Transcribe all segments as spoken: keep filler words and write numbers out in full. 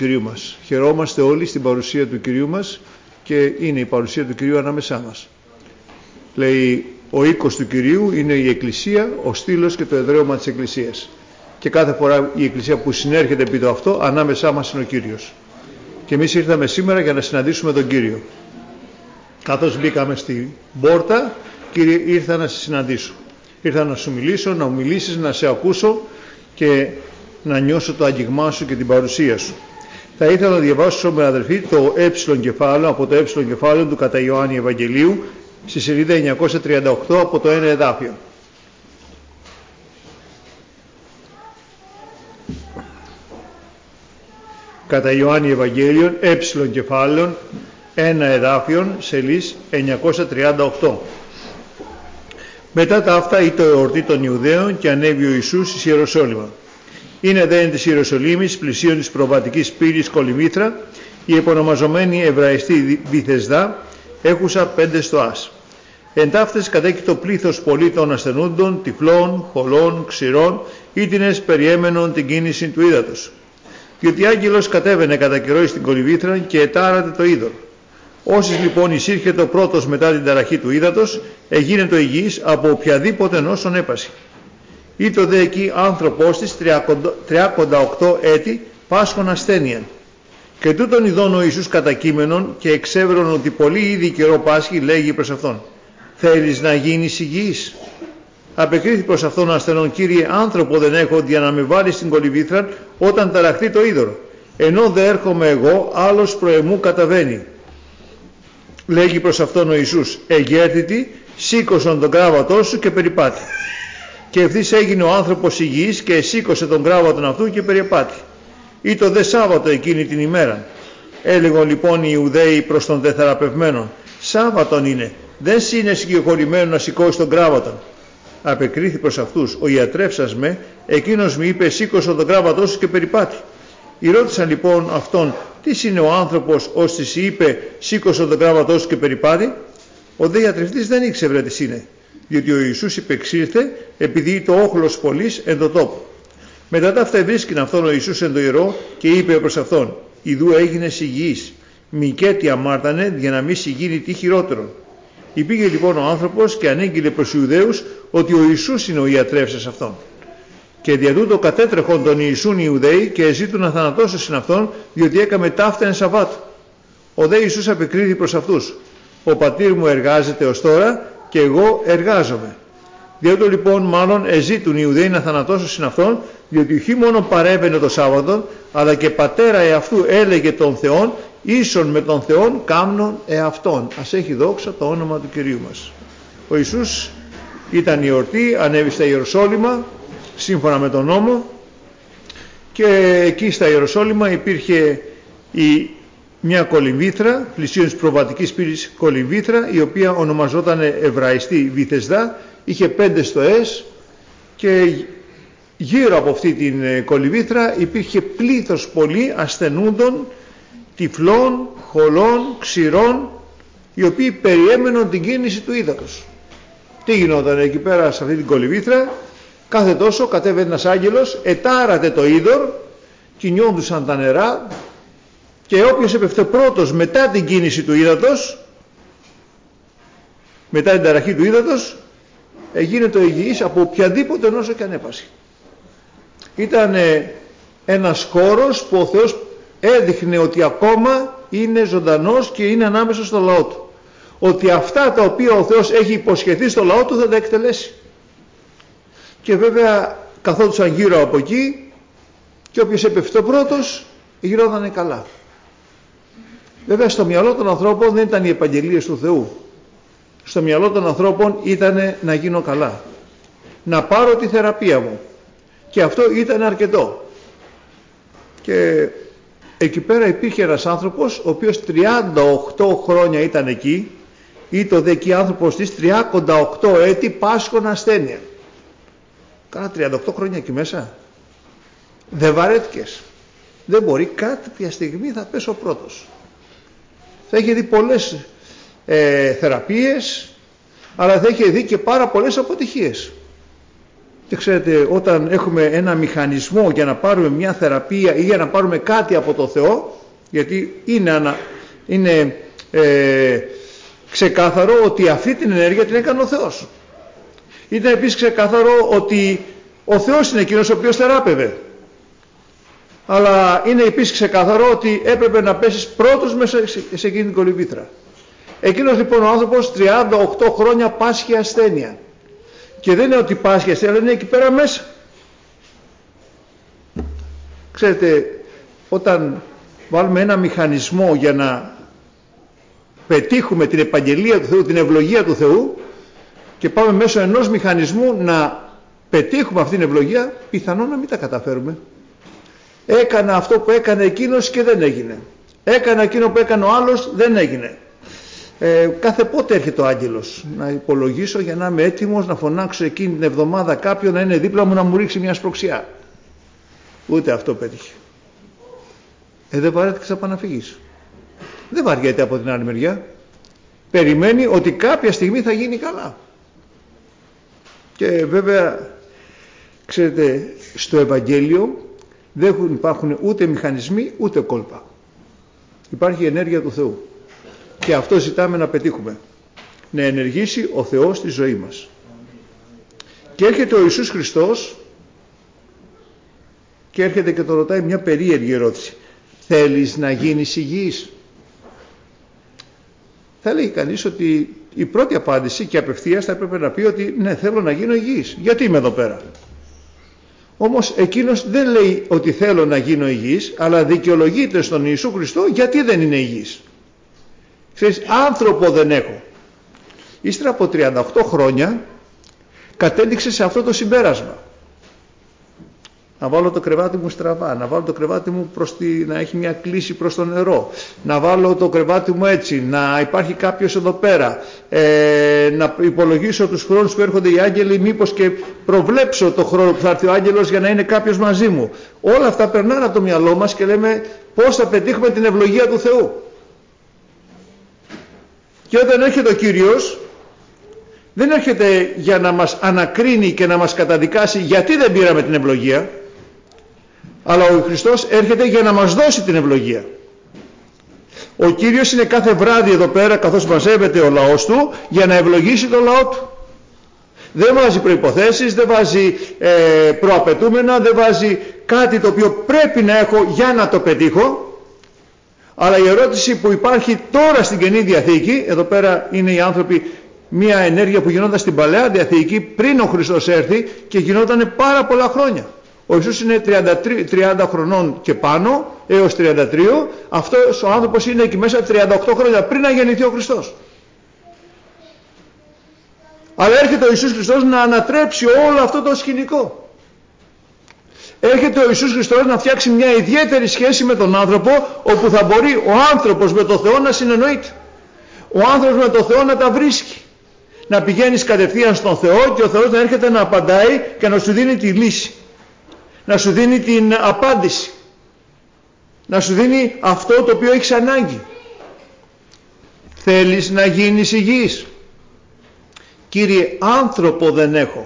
Κυρίου μας. Χαιρόμαστε όλοι στην παρουσία του Κυρίου μας και είναι η παρουσία του Κυρίου ανάμεσά μας. Λέει, ο οίκος του Κυρίου είναι η Εκκλησία, ο στήλος και το εδραίωμα της Εκκλησίας. Και κάθε φορά η Εκκλησία που συνέρχεται επί το αυτό, ανάμεσά μας είναι ο Κύριος. Και εμείς ήρθαμε σήμερα για να συναντήσουμε τον Κύριο. Καθώς μπήκαμε στην πόρτα, Κύριε, ήρθα να σε συναντήσω. Ήρθα να σου μιλήσω, να μου μιλήσεις, να σε ακούσω και να νιώσω το άγγιγμά σου και την παρουσία σου. Θα ήθελα να διαβάσω με αδερφή το ε κεφάλαιο, από το ε κεφάλαιο του κατά Ιωάννη Ευαγγελίου, στη σελίδα εννιακόσια τριάντα οκτώ από το ένα εδάφιο. Κατά Ιωάννη Ευαγγέλιον, ε κεφάλαιο, ένα εδάφιον, σελίς εννιακόσια τριάντα οκτώ. Μετά τα αυτά ήτο εορτή των Ιουδαίων και ανέβη ο Ιησούς εις Ιεροσόλυμα. Είναι δε εν της Ιεροσολύμης, πλησίον της προβατικής πύλης Κολυμήθρα, η επωνομαζομένη Εβραϊστή Βηθεσδά, έχουσα πέντε στοάς. Εν ταύτες κατέκει το πλήθος πολύ των ασθενούντων, τυφλών, χολών, ξηρών, ήτινες περιέμενον την κίνηση του ύδατος. Διότι άγγελος κατέβαινε κατά καιρό στην Κολυμήθρα και ετάρατε το είδωρ. Όσοι λοιπόν εισήρχεται ο πρώτος μετά την ταραχή του ύδατος, εγίνετο υγιής από οποιαδήποτε νόσον έπαση. Ήτο δε εκεί άνθρωπος της τριακόντα οκτώ έτη πάσχων ασθένειαν. Και τούτον ειδών ο Ιησούς κατακείμενον και εξέβρον ότι πολύ ήδη καιρό πάσχει, λέγει προς αυτόν, θέλεις να γίνεις υγιής? Απεκρίθη προς αυτόν ο ασθενών, Κύριε, άνθρωπο δεν έχω για να με βάλεις στην Κολυμήθρα όταν ταραχτεί το είδωρο. Ενώ δε έρχομαι εγώ, άλλος προεμού καταβαίνει. Λέγει προς αυτόν ο Ιησούς, εγέρθητη, σήκωσον τον κράβατό σου και περιπάτη. Και ευθύς έγινε ο άνθρωπος υγιής και σήκωσε τον κράβατον αυτού και περιεπάτη. Ήτο δε Σάββατο εκείνη την ημέρα. Έλεγον λοιπόν οι Ιουδαίοι προς τον δε θεραπευμένον, Σάββατον είναι, δεν είναι συγκεκριμένο να σηκώσει τον κράβατον. Απεκρίθη προς αυτούς, ο ιατρεύσας με, εκείνος μου είπε, σήκωσε τον κράβατό σου και περιπάτη. Ρώτησαν λοιπόν αυτόν, τι είναι ο άνθρωπος ώστις είπε, σήκωσε τον κράβατό σου και περιπάτη? Ο δε ιατρευτής δεν ήξερε τι είναι, διότι ο Ιησούς υπεξήρθε επειδή το όχλος πολλής εν το τόπο. Μετά τα αυτά ευρίσκην αυτόν ο Ιησούς εν το ιερό και είπε προς αυτόν, ιδού έγινες υγιής, μη και τι αμάρτανε για να μη συγίνει τι χειρότερο. Υπήγε λοιπόν ο άνθρωπος και ανήγγειλε προς Ιουδαίους ότι ο Ιησούς είναι ο ιατρεύσας αυτόν. Και δια τούτο κατέτρεχον τον Ιησούν οι Ιουδαίοι και ζήτουν να θανατώσουν αυτόν, διότι έκαμε ταύτα εν Σαββάτου. Ο δε Ιησούς απεκρίθη προς αυτούς, ο πατήρ μου εργάζεται ως τώρα και εγώ εργάζομαι. Διότι λοιπόν μάλλον εζήτουν οι Ιουδαίοι να θανατώσουν αυτόν, διότι όχι μόνο παρέβαινε το Σάββατο, αλλά και πατέρα εαυτού έλεγε τον Θεόν, ίσον με τον Θεόν κάμνον εαυτόν. Ας έχει δόξα το όνομα του Κυρίου μας. Ο Ιησούς ήταν η εορτή, ανέβη στα Ιεροσόλυμα, σύμφωνα με τον νόμο, και εκεί στα Ιεροσόλυμα υπήρχε η, μια κολυμβήθρα, πλησίον της προβατικής πύλης Κολυμβήθρα, η οποία ονομαζόταν Εβραϊστή Βηθεσδά, είχε πέντε στοές και γύρω από αυτή την κολυμβήθρα υπήρχε πλήθος πολύ ασθενούντων, τυφλών, χολών, ξηρών, οι οποίοι περιέμεναν την κίνηση του ύδατος. Τι γινόταν εκεί πέρα σε αυτή την κολυμβήθρα? Κάθε τόσο κατέβαινε ένας άγγελος, ετάρατε το είδωρ, κινιόντουσαν τα νερά και όποιος έπεφτε πρώτος μετά την κίνηση του ύδατος, μετά την ταραχή του ύδατος, γίνεται ο υγιής από οποιαδήποτε νόσο και αν έπασε. Ήταν ένας χώρος που ο Θεός έδειχνε ότι ακόμα είναι ζωντανός και είναι ανάμεσα στο λαό του. Ότι αυτά τα οποία ο Θεός έχει υποσχεθεί στο λαό του θα τα εκτελέσει. Και βέβαια καθόντουσαν γύρω από εκεί και όποιος έπεφτε πρώτος γινότανε καλά. Βέβαια στο μυαλό των ανθρώπων δεν ήταν οι επαγγελίες του Θεού. Στο μυαλό των ανθρώπων ήταν να γίνω καλά. Να πάρω τη θεραπεία μου. Και αυτό ήταν αρκετό. Και εκεί πέρα υπήρχε ένας άνθρωπος ο οποίος τριάντα οκτώ χρόνια ήταν εκεί, ή το δε εκεί άνθρωπος της τριακόντα οκτώ έτη πάσχων ασθένεια. Κάνα τριάντα οκτώ χρόνια εκεί μέσα. Δεν βαρέθηκες? Δεν μπορεί, κάποια στιγμή θα πέσω πρώτος. Θα είχε δει πολλές ε, θεραπείες, αλλά θα είχε δει και πάρα πολλές αποτυχίες. Και ξέρετε, όταν έχουμε ένα μηχανισμό για να πάρουμε μια θεραπεία ή για να πάρουμε κάτι από το Θεό, γιατί είναι, ανα, είναι ε, ξεκάθαρο ότι αυτή την ενέργεια την έκανε ο Θεός. Ήταν επίσης ξεκάθαρο ότι ο Θεός είναι εκείνος ο οποίος θεράπευε. Αλλά είναι επίσης ξεκάθαρο ότι έπρεπε να πέσεις πρώτος μέσα σε εκείνη την κολυμβήθρα. Εκείνος λοιπόν ο άνθρωπος τριάντα οκτώ χρόνια πάσχει ασθένεια. Και δεν είναι ότι πάσχει ασθένεια, αλλά είναι εκεί πέρα μέσα. Ξέρετε, όταν βάλουμε ένα μηχανισμό για να πετύχουμε την επαγγελία του Θεού, την ευλογία του Θεού, και πάμε μέσω ενός μηχανισμού να πετύχουμε αυτήν την ευλογία, πιθανόν να μην τα καταφέρουμε. Έκανα αυτό που έκανε εκείνος και δεν έγινε. Έκανα εκείνο που έκανε ο άλλος, δεν έγινε. Ε, κάθε πότε έρχεται ο άγγελος να υπολογίσω για να είμαι έτοιμος να φωνάξω εκείνη την εβδομάδα κάποιον να είναι δίπλα μου να μου ρίξει μια σπροξιά. Ούτε αυτό πέτυχε. Ε, δεν βαρέθηκες να πάει να φύγεις. Δεν βαριέται από την άλλη μεριά. Περιμένει ότι κάποια στιγμή θα γίνει καλά. Και βέβαια, ξέρετε, στο Ευαγγέλιο δεν υπάρχουν ούτε μηχανισμοί ούτε κόλπα. Υπάρχει η ενέργεια του Θεού. Και αυτό ζητάμε να πετύχουμε. Να ενεργήσει ο Θεός στη ζωή μας. Και έρχεται ο Ιησούς Χριστός και έρχεται και το ρωτάει μια περίεργη ερώτηση. Θέλεις να γίνεις υγιής? Θα λέει κανείς ότι η πρώτη απάντηση και απευθείας θα έπρεπε να πει ότι ναι, θέλω να γίνω υγιής. Γιατί είμαι εδώ πέρα? Όμως εκείνος δεν λέει ότι θέλω να γίνω υγιής, αλλά δικαιολογείται στον Ιησού Χριστό γιατί δεν είναι υγιής. Ξέρεις, άνθρωπο δεν έχω. Ύστερα από τριάντα οκτώ χρόνια κατέληξε σε αυτό το συμπέρασμα. Να βάλω το κρεβάτι μου στραβά, να βάλω το κρεβάτι μου προς τη, να έχει μια κλίση προς το νερό, να βάλω το κρεβάτι μου έτσι, να υπάρχει κάποιος εδώ πέρα, ε, να υπολογίσω τους χρόνους που έρχονται οι άγγελοι, μήπως και προβλέψω το χρόνο που θα έρθει ο άγγελος για να είναι κάποιος μαζί μου. Όλα αυτά περνάνε από το μυαλό μας και λέμε πώς θα πετύχουμε την ευλογία του Θεού. Και όταν έρχεται ο Κύριος, δεν έρχεται για να μας ανακρίνει και να μας καταδικάσει γιατί δεν πήραμε την ευλογία, αλλά ο Χριστός έρχεται για να μας δώσει την ευλογία. Ο Κύριος είναι κάθε βράδυ εδώ πέρα καθώς μαζεύεται ο λαός του για να ευλογήσει το λαό του. Δεν βάζει προϋποθέσεις, δεν βάζει ε, προαπαιτούμενα, δεν βάζει κάτι το οποίο πρέπει να έχω για να το πετύχω. Αλλά η ερώτηση που υπάρχει τώρα στην Καινή Διαθήκη, εδώ πέρα είναι οι άνθρωποι, μια ενέργεια που γινόταν στην Παλαιά Διαθήκη πριν ο Χριστός έρθει και γινόταν πάρα πολλά χρόνια. Ο Ιησούς είναι τριάντα χρονών και πάνω έως τριάντα τρία, αυτός ο άνθρωπος είναι εκεί μέσα τριάντα οκτώ χρόνια πριν να γεννηθεί ο Χριστός. Αλλά έρχεται ο Ιησούς Χριστός να ανατρέψει όλο αυτό το σκηνικό. Έρχεται ο Ιησούς Χριστός να φτιάξει μια ιδιαίτερη σχέση με τον άνθρωπο, όπου θα μπορεί ο άνθρωπος με τον Θεό να συνεννοείται. Ο άνθρωπος με τον Θεό να τα βρίσκει. Να πηγαίνεις κατευθείαν στον Θεό και ο Θεός να έρχεται να απαντάει και να σου δίνει τη λύση. Να σου δίνει την απάντηση. Να σου δίνει αυτό το οποίο έχεις ανάγκη. Θέλεις να γίνεις υγιής? Κύριε, άνθρωπο δεν έχω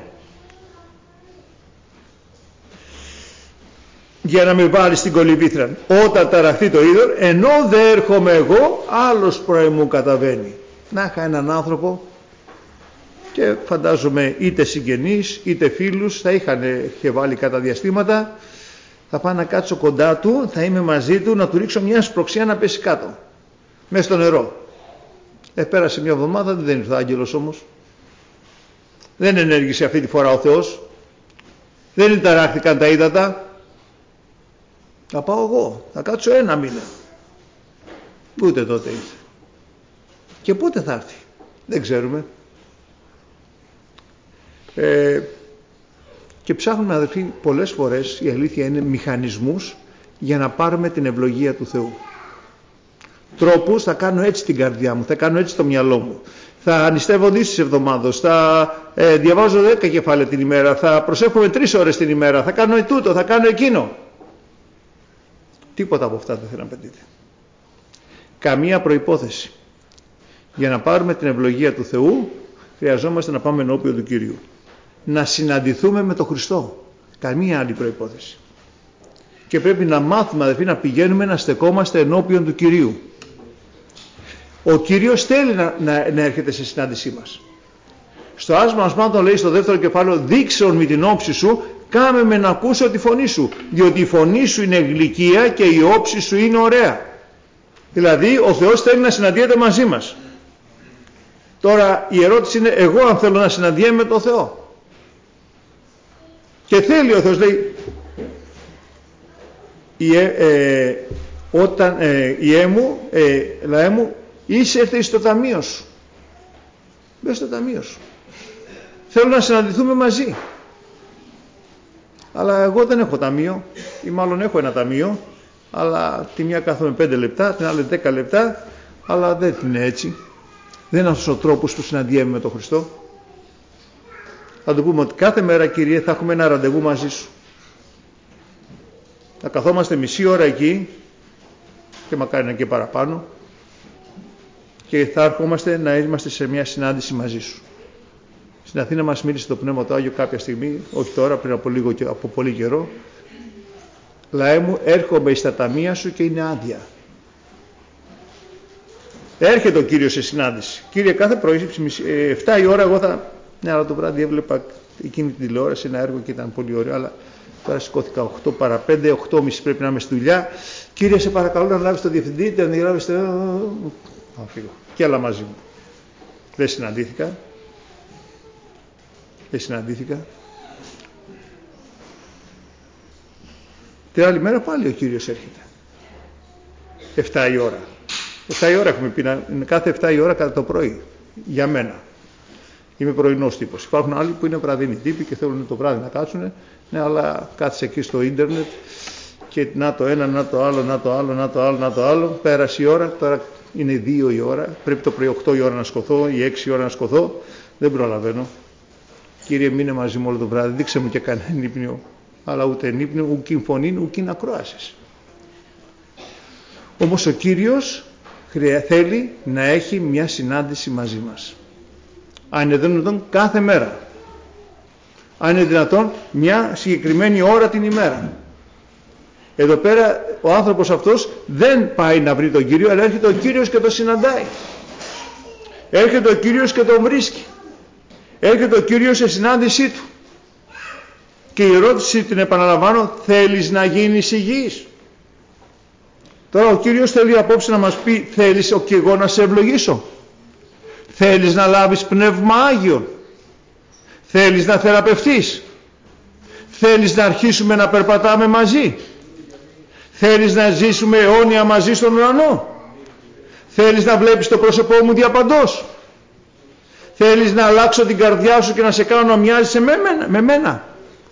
για να με βάλει στην κολυμβήθρα. Όταν ταραχθεί το είδωρ, ενώ δεν έρχομαι εγώ, άλλος προημού καταβαίνει. Να είχα έναν άνθρωπο, και φαντάζομαι είτε συγγενείς είτε φίλους θα είχαν και βάλει κατά διαστήματα, θα πάω να κάτσω κοντά του, θα είμαι μαζί του, να του ρίξω μια σπροξιά να πέσει κάτω μέσα στο νερό. Ε, πέρασε μια εβδομάδα, δεν ήρθε ο άγγελος όμως. Δεν ενέργησε αυτή τη φορά ο Θεός. Δεν ταράχθηκαν τα ύδατα. Θα πάω εγώ, θα κάτσω ένα μήνα. Ούτε τότε ήρθε. Και πότε θα έρθει? Δεν ξέρουμε. Ε, και ψάχνουμε, αδελφοί, πολλές φορές, η αλήθεια είναι, μηχανισμούς για να πάρουμε την ευλογία του Θεού. Τρόπους, θα κάνω έτσι την καρδιά μου, θα κάνω έτσι το μυαλό μου, θα νηστεύω δύο τις εβδομάδες, θα ε, διαβάζω δέκα κεφάλαια την ημέρα, θα προσεύχομαι τρεις ώρες την ημέρα, θα κάνω τούτο, θα κάνω εκείνο. Τίποτα από αυτά δεν θέλω να πετύχετε. Καμία προϋπόθεση. Για να πάρουμε την ευλογία του Θεού χρειαζόμαστε να πάμε ενώπιον του Κυρίου. να συναντηθούμε με τον Χριστό. Καμία άλλη προϋπόθεση. Και πρέπει να μάθουμε, αδελφοί, να πηγαίνουμε να στεκόμαστε ενώπιον του Κυρίου. Ο Κύριος θέλει να, να, να έρχεται σε συνάντησή μας. Στο άσμα μας πάντων λέει στο δεύτερο κεφάλαιο, δείξεων με την όψη σου, κάμε με να ακούσω τη φωνή σου, διότι η φωνή σου είναι γλυκία και η όψη σου είναι ωραία. Δηλαδή ο Θεός θέλει να συναντιέται μαζί μας. Τώρα η ερώτηση είναι, εγώ αν θέλω να συναντιέμαι με τον Θεό. Και θέλει ο Θεός, λέει, η, ε, ε, όταν ε, η έμου, ε, λαέ μου, είσαι έρθει στο ταμείο σου. Μπες στο ταμείο σου. Θέλω να συναντηθούμε μαζί. Αλλά εγώ δεν έχω ταμείο, ή μάλλον έχω ένα ταμείο, αλλά τη μια κάθομαι πέντε λεπτά, την άλλη δέκα λεπτά, αλλά δεν είναι έτσι. Δεν είναι αυτός ο τρόπος που συναντιέμαι με τον Χριστό. Θα του πούμε ότι κάθε μέρα, Κύριε, θα έχουμε ένα ραντεβού μαζί σου. Θα καθόμαστε μισή ώρα εκεί, και μακάρι να και παραπάνω, και θα ερχόμαστε να είμαστε σε μια συνάντηση μαζί σου. Στην Αθήνα μας μίλησε το Πνεύμα του Άγιο κάποια στιγμή, όχι τώρα, πριν από, λίγο, από πολύ καιρό. Λαέ μου, έρχομαι στα ταμεία σου και είναι άδεια. Έρχεται ο Κύριος σε συνάντηση. Κύριε, κάθε πρωί, εφτά η ώρα, εγώ θα... Ναι, αλλά το βράδυ έβλεπα εκείνη την τηλεόραση, ένα έργο και ήταν πολύ ωραίο, αλλά τώρα σηκώθηκα οκτώ παρά πέντε, οκτώ και μισή πρέπει να είμαι στη δουλειά. Κύριε, σε παρακαλώ να λάβεις το διευθυντή, να λάβεις το... Θα φύγω. Και άλλα μαζί μου. Δεν συναντήθηκα. Δεν συναντήθηκα. Την άλλη μέρα πάλι ο Κύριος έρχεται. εφτά η ώρα. εφτά η ώρα έχουμε πει, είναι κάθε εφτά η ώρα κατά το πρωί. Για μένα. Είμαι πρωινός τύπος. Υπάρχουν άλλοι που είναι βραδινοί τύποι και θέλουν το βράδυ να κάτσουν. Ναι, αλλά κάθισε εκεί στο ίντερνετ και να το ένα, να το άλλο, να το άλλο, να το άλλο, να το άλλο. Πέρασε η ώρα, τώρα είναι δύο η ώρα. Πρέπει το πρωί οκτώ η ώρα να σκοθώ ή έξι η ώρα να σκοθώ. Δεν προλαβαίνω. Κύριε, μείνε μαζί μου όλο το βράδυ, δείξε μου και κανένα ύπνιο. Αλλά ούτε ύπνιο, ούτε φωνή, ούτε ακρόασης. Όμως ο Κύριος θέλει να έχει μια συνάντηση μαζί μας. Αν είναι δυνατόν κάθε μέρα. Αν είναι δυνατόν μια συγκεκριμένη ώρα την ημέρα. Εδώ πέρα ο άνθρωπος αυτός δεν πάει να βρει τον Κύριο, αλλά έρχεται ο Κύριος και τον συναντάει. Έρχεται ο Κύριος και τον βρίσκει. Έρχεται ο Κύριος σε συνάντησή του. Και η ερώτηση την επαναλαμβάνω, θέλεις να γίνεις υγιής? Τώρα ο Κύριος θέλει απόψε να μας πει, θέλεις και εγώ να σε ευλογήσω? Θέλεις να λάβεις Πνεύμα Άγιον? Θέλεις να θεραπευτείς? Θέλεις να αρχίσουμε να περπατάμε μαζί? Θέλεις να ζήσουμε αιώνια μαζί στον ουρανό? Θέλεις να βλέπεις το πρόσωπό μου διαπαντός? Θέλεις να αλλάξω την καρδιά σου και να σε κάνω να μοιάζεις με μένα, με μένα?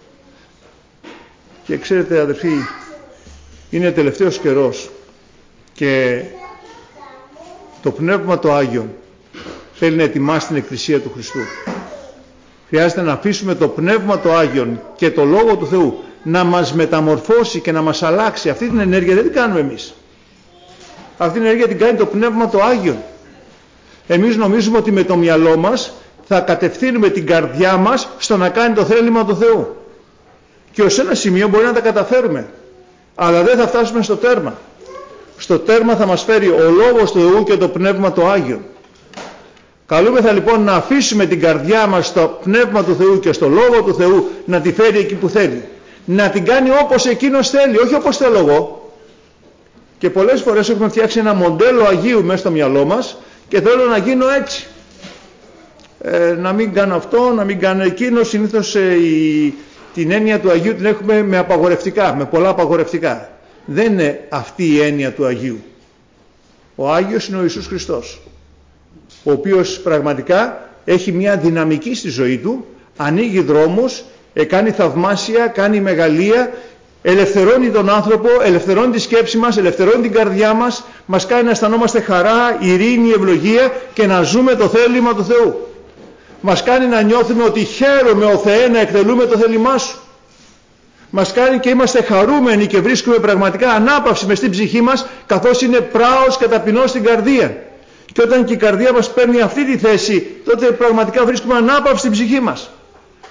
Και ξέρετε, αδελφοί, είναι τελευταίος καιρός και το Πνεύμα το Άγιον θέλει να ετοιμάσει την Εκκλησία του Χριστού. Χρειάζεται να αφήσουμε το Πνεύμα το Άγιον και το Λόγο του Θεού να μας μεταμορφώσει και να μας αλλάξει. Αυτή την ενέργεια δεν την κάνουμε εμείς. Αυτή την ενέργεια την κάνει το Πνεύμα το Άγιον. Εμείς νομίζουμε ότι με το μυαλό μας θα κατευθύνουμε την καρδιά μας στο να κάνει το θέλημα του Θεού. Και ως ένα σημείο μπορεί να τα καταφέρουμε. Αλλά δεν θα φτάσουμε στο τέρμα. Στο τέρμα θα μας φέρει ο Λόγος του Θεού και το Πνεύμα το Άγιον. Καλούμεθα λοιπόν να αφήσουμε την καρδιά μας στο Πνεύμα του Θεού και στο Λόγο του Θεού να τη φέρει εκεί που θέλει. Να την κάνει όπως Εκείνος θέλει, όχι όπως θέλω εγώ. Και πολλές φορές έχουμε φτιάξει ένα μοντέλο Αγίου μέσα στο μυαλό μας και θέλω να γίνω έτσι. Ε, να μην κάνω αυτό, να μην κάνω εκείνο. Συνήθως ε, η, την έννοια του Αγίου την έχουμε με απαγορευτικά, με πολλά απαγορευτικά. Δεν είναι αυτή η έννοια του Αγίου. Ο Άγιος είναι ο Ιησούς Χριστός, ο οποίος πραγματικά έχει μια δυναμική στη ζωή του, ανοίγει δρόμους, κάνει θαυμάσια, κάνει μεγαλεία, ελευθερώνει τον άνθρωπο, ελευθερώνει τη σκέψη μας, ελευθερώνει την καρδιά μας, μας κάνει να αισθανόμαστε χαρά, ειρήνη, ευλογία και να ζούμε το θέλημα του Θεού. Μας κάνει να νιώθουμε ότι χαίρομαι ο Θεέ να εκτελούμε το θέλημά σου. Μας κάνει και είμαστε χαρούμενοι και βρίσκουμε πραγματικά ανάπαυση μες στην ψυχή μας, καθώς είναι πράος και ταπεινός στην καρδία. Και όταν και η καρδία μας παίρνει αυτή τη θέση, τότε πραγματικά βρίσκουμε ανάπαυση στην ψυχή μας.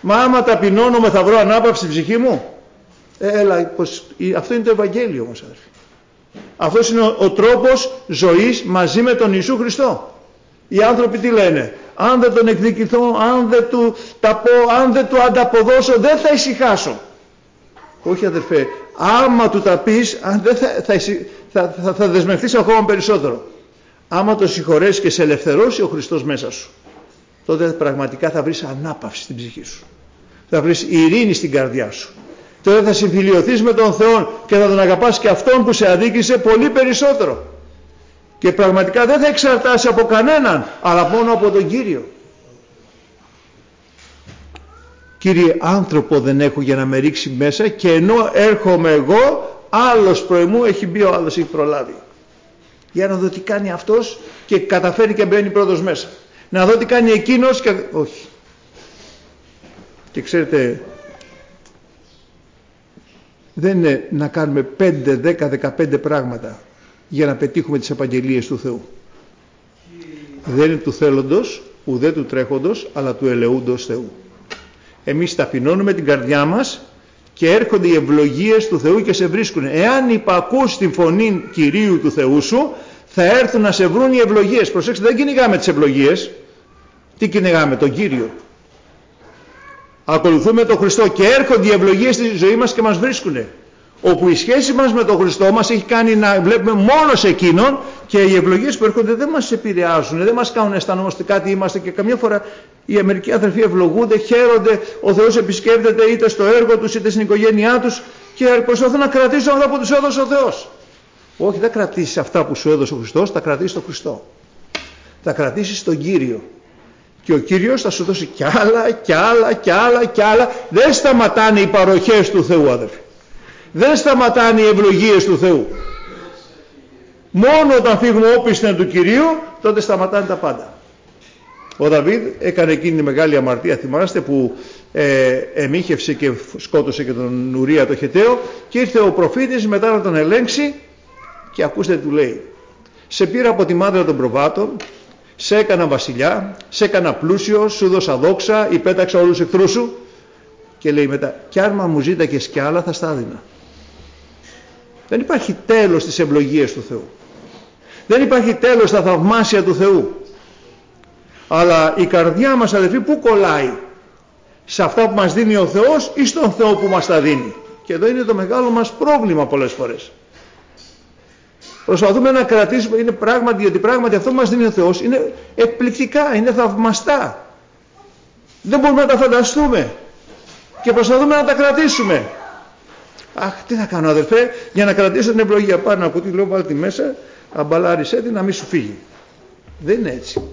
Μα άμα ταπεινώνομαι θα βρω ανάπαυση στην ψυχή μου. Έλα, πως, αυτό είναι το Ευαγγέλιο όμως, αδερφοί. Αυτός είναι ο, ο τρόπος ζωής μαζί με τον Ιησού Χριστό. Οι άνθρωποι τι λένε? Αν δεν τον εκδικηθώ, αν δεν του τα πω, αν δεν του ανταποδώσω, δεν θα ησυχάσω. Όχι, αδερφέ, άμα του τα πεις, αν δεν θα, θα, θα, θα, θα δεσμευτείς ακόμα περισσότερο. Άμα το συγχωρέσεις και σε ελευθερώσει ο Χριστός μέσα σου, τότε πραγματικά θα βρεις ανάπαυση στην ψυχή σου. Θα βρεις ειρήνη στην καρδιά σου. Τότε θα συμφιλιωθείς με τον Θεό και θα τον αγαπάς και αυτόν που σε αδίκησε πολύ περισσότερο. Και πραγματικά δεν θα εξαρτάσει από κανέναν, αλλά μόνο από τον Κύριο. Κύριε, άνθρωπο δεν έχω για να με ρίξει μέσα, και ενώ έρχομαι εγώ, άλλος προημού έχει μπει, ο άλλος έχει προλάβει. Για να δω τι κάνει αυτός και καταφέρει και μπαίνει πρώτος μέσα. Να δω τι κάνει εκείνος και... όχι. Και ξέρετε, δεν είναι να κάνουμε πέντε, δέκα, δεκαπέντε πράγματα για να πετύχουμε τις επαγγελίες του Θεού. Δεν είναι του θέλοντος, ουδέ του τρέχοντος, αλλά του ελεούντος Θεού. Εμείς ταπεινώνουμε την καρδιά μας και έρχονται οι ευλογίες του Θεού και σε βρίσκουν. Εάν υπακούς την φωνή Κυρίου του Θεού σου, θα έρθουν να σε βρουν οι ευλογίες. Προσέξτε, δεν κυνηγάμε τις ευλογίες. Τι κυνηγάμε? Τον Κύριο. Ακολουθούμε τον Χριστό και έρχονται οι ευλογίες στη ζωή μας και μας βρίσκουν. Όπου η σχέση μας με τον Χριστό μας έχει κάνει να βλέπουμε μόνο σε Εκείνον, και οι ευλογίες που έρχονται δεν μας επηρεάζουν, δεν μας κάνουν να αισθανόμαστε κάτι είμαστε, και καμιά φορά οι μερικοί αδερφοί ευλογούνται, χαίρονται, ο Θεός επισκέπτεται είτε στο έργο τους είτε στην οικογένειά τους και προσπαθούν να κρατήσουν αυτά που τους έδωσε ο Θεός. Όχι, δεν κρατήσεις αυτά που σου έδωσε ο Χριστός, θα κρατήσεις τον Χριστό. Θα κρατήσεις τον Κύριο. Και ο Κύριος θα σου δώσει κι άλλα, κι άλλα, κι άλλα, κι άλλα. Δεν σταματάνε οι παροχές του Θεού, αδερφοί. Δεν σταματάνε οι ευλογίες του Θεού. Μόνο όταν φύγουμε όπισθεν του Κυρίου, τότε σταματάνε τα πάντα. Ο Δαβίδ έκανε εκείνη τη μεγάλη αμαρτία, θυμάστε, που ε, εμίχευσε και σκότωσε και τον Ουρία το Χεταίο, και ήρθε ο προφήτης μετά να τον ελέγξει και ακούστε τι του λέει. Σε πήρα από τη μάντρα των προβάτων, σε έκανα βασιλιά, σε έκανα πλούσιο, σου δώσα δόξα, υπέταξα όλους τους εχθρούς σου, και λέει μετά, κι αν μου ζήτακες κι άλλα θα στα έδινα. Δεν υπάρχει τέλος στις ευλογίες του Θεού. Δεν υπάρχει τέλος στα θαυμάσια του Θεού. Αλλά η καρδιά μας, αδελφοί, πού κολλάει? Σε αυτά που μας δίνει ο Θεός ή στον Θεό που μας τα δίνει? Και εδώ είναι το μεγάλο μας πρόβλημα πολλές φορές. Προσπαθούμε να κρατήσουμε, είναι πράγματι, γιατί πράγματι αυτό που μας δίνει ο Θεός είναι εκπληκτικά, είναι θαυμαστά. Δεν μπορούμε να τα φανταστούμε και προσπαθούμε να τα κρατήσουμε. Αχ, τι θα κάνω, αδερφέ, για να κρατήσω την ευλογία? Πάνω από τι λέω, βάλει τη μέσα, αμπαλάρισέ την να μην σου φύγει. Δεν είναι έτσι.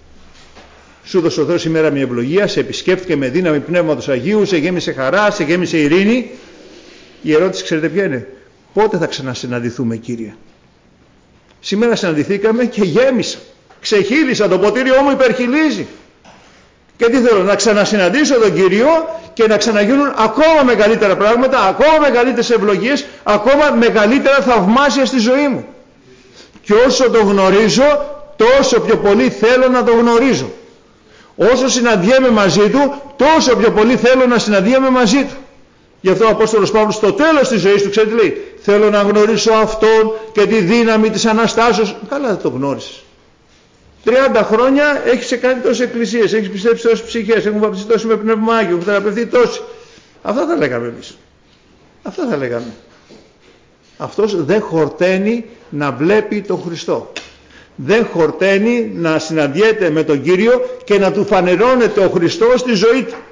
Σου δώσε ο Θεός σήμερα μια ευλογία, σε επισκέφτηκε με δύναμη Πνεύματος Αγίου, σε γέμισε χαρά, σε γέμισε ειρήνη. Η ερώτηση, ξέρετε ποια είναι? Πότε θα ξανασυναντηθούμε, Κύριε? Σήμερα συναντηθήκαμε και γέμισα, ξεχύλισα, το ποτήριό μου υπερχυλίζει. Και τι θέλω? Να ξανασυναντήσω τον Κύριο και να ξαναγίνουν ακόμα μεγαλύτερα πράγματα, ακόμα μεγαλύτερες ευλογίες, ακόμα μεγαλύτερα θαυμάσια στη ζωή μου. Και όσο το γνωρίζω, τόσο πιο πολύ θέλω να το γνωρίζω. Όσο συναντιέμαι μαζί του, τόσο πιο πολύ θέλω να συναντιέμαι μαζί του. Γι' αυτό ο Απόστολος Παύλος στο τέλος της ζωής του, ξέρετε, λέει, θέλω να γνωρίσω Αυτόν και τη δύναμη της Αναστάσεως. Καλά, δεν το γνώρισες. τριάντα χρόνια έχεις κάνει τόσες εκκλησίες, έχεις πιστέψει τόσες ψυχές, έχουν βαπτιστεί τόσοι με Πνεύμα Άγιο, έχουν θεραπευτεί τόσοι. Αυτά θα λέγαμε εμείς. Αυτά θα λέγαμε. Αυτός δεν χορταίνει να βλέπει τον Χριστό. Δεν χορταίνει να συναντιέται με τον Κύριο και να του φανερώνεται ο Χριστός στη ζωή του.